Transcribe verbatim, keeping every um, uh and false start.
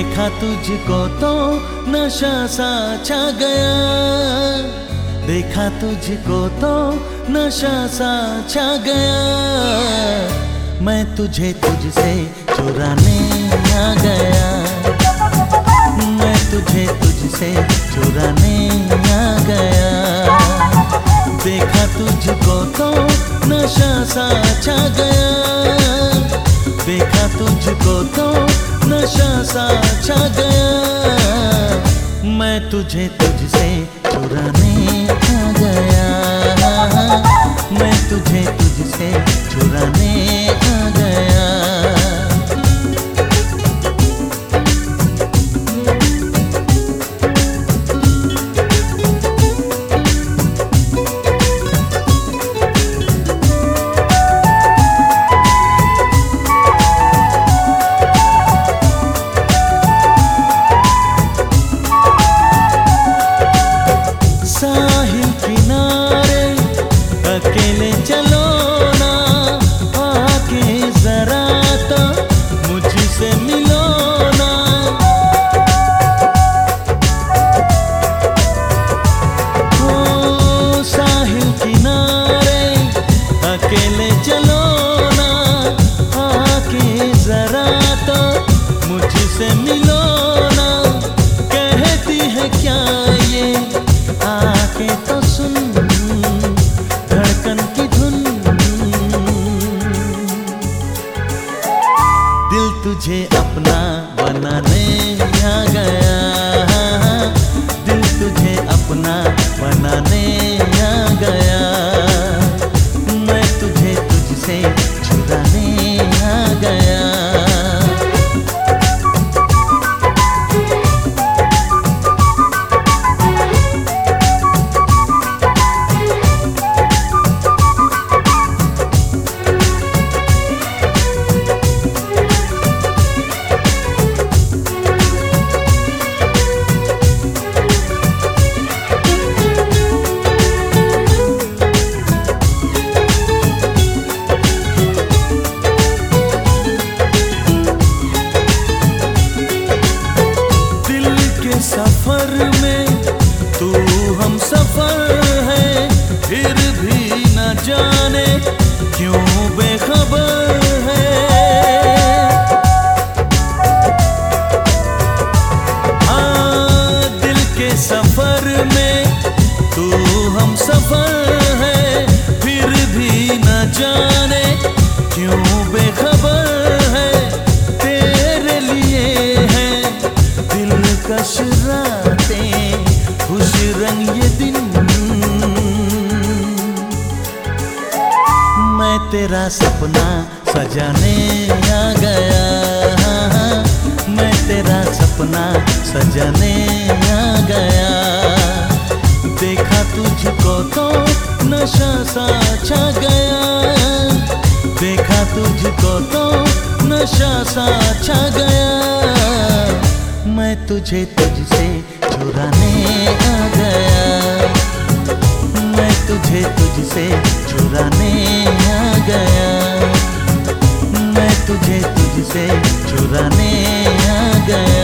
देखा तुझको तो नशा सा छा गया, देखा तुझको तो नशा सा छा गया। मैं तुझे तुझसे चुराने आ गया, मैं तुझे तुझसे चुराने आ गया। देखा तुझको तो नशा सा छा गया, देखा तुझको तो नशा सा छा गया। मैं तुझे तुझसे चुराने आ गया, मैं तुझे तुझसे चुराने आ गया। साहिल किनारे अकेले चलो ना, आके जरा तो मुझसे मिलो ना। ओ साहिल किनारे अकेले चलो ना, आके जरा तो मुझसे मिलो ना। कहती है क्या ये आके तो सुन धड़कन की धुन, दिल तुझे अपना बनाने आ गया, दिल तुझे अपना बनाने आ गया। मैं तुझे तुझसे चुराने आ गया। सफर में तू हम सफर है, फिर भी न जाने क्यों बेखबर है। हाँ दिल के सफर में तू हम सफर है, फिर भी न जाने क्यों बेखबर है। तेरे लिए है दिलकश रातें, खुश रंग ये दिन। मैं तेरा सपना सजाने आ गया, मैं तेरा सपना सजाने आ गया। देखा तुझको तो नशा सा छा गया, देखा तुझको तो नशा सा छा गया। मैं तुझे तुझसे चुराने आ गया, मैं तुझे तुझसे चुराने आ गया, मैं तुझे तुझसे चुराने आ गया।